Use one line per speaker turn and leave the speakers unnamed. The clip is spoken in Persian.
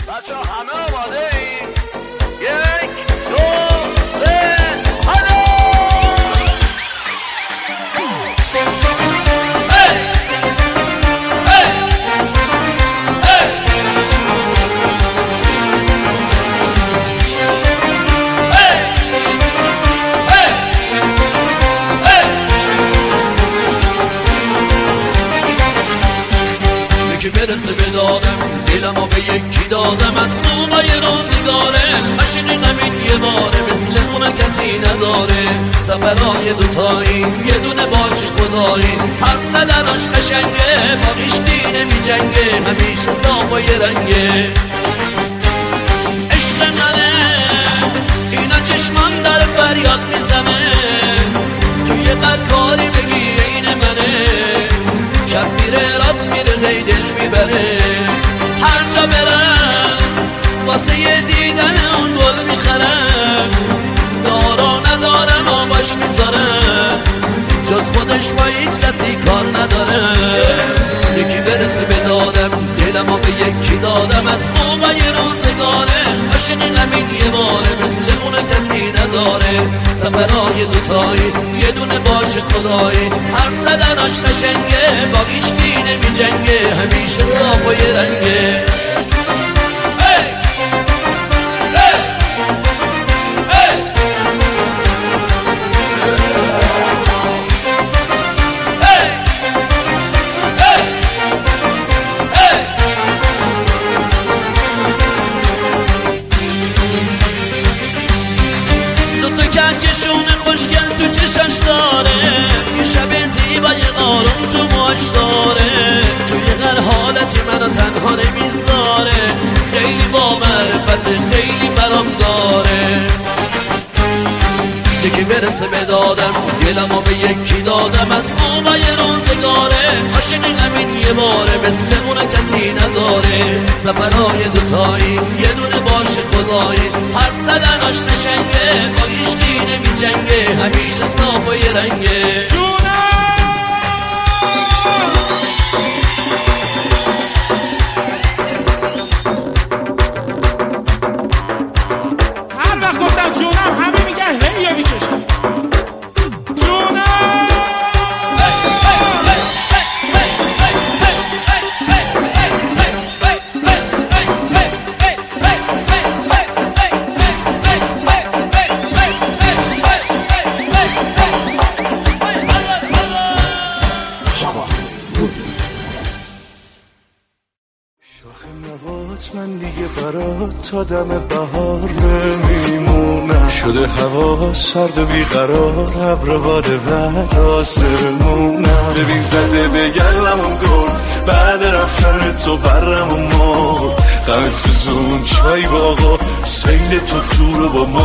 بچه همه آماده ایم؟ 1 2 3 هلو!
یکی برسه به دادم دلمو به یکی دادم از موقعی روزگاره ماشین زمین یه باره مثل اون کسی نداره سفرهای دوتایی یه دونه باش خدایی حرف زدناش قشنگه با هیچکی نمی جنگه همیشه صاف و یه رنگه عشق منه اینا چشمان در فریاد میزنه توی قدکاری بگی این منه شب میره راست میره هی دل میبره هر جا برم واسه یه دیدن اون گل میخرم دارا ندارم آباش میذارم جز خودش با هیچ کسی کار نداره یکی برسه به دادم دلمو به یکی دادم از خوبای روزگاره عاشق همین یه باره مثل اون کسی نداره سفرهای دوتایی یه دونه باش خدایی حرف زدناش قشنگه با هیچکی نمی جنگه همیشه صاف و یه رنگه کهکشون خوشگل تو چشاش داره یه شب زیبای قارون تو ماش داره توی هر حالتی منو تنها نمیذاره خیلی با معرفت خیلی برام داره یکی برسه به دادم دلمو به یکی دادم از خوبای روزگاره عاشق همین یه باره مثل اون کسی نداره سفرهای دوتایی یه دونه باش خدایی حرف زدناش قشنگه با هیچکی نمی جنگه همیشه صاف و یه رنگه
هر وقت گفتم جونم همه میگن هی یا میکشم
من دیگه برات تا دم بهار نمیمونم شده هوا سرد و بیقرار ابر باد بعد آسمونم ببین زده به گلمون گل بعد رفتن تو برم و مار غم تو زون چای باقا سیل تو رو با ما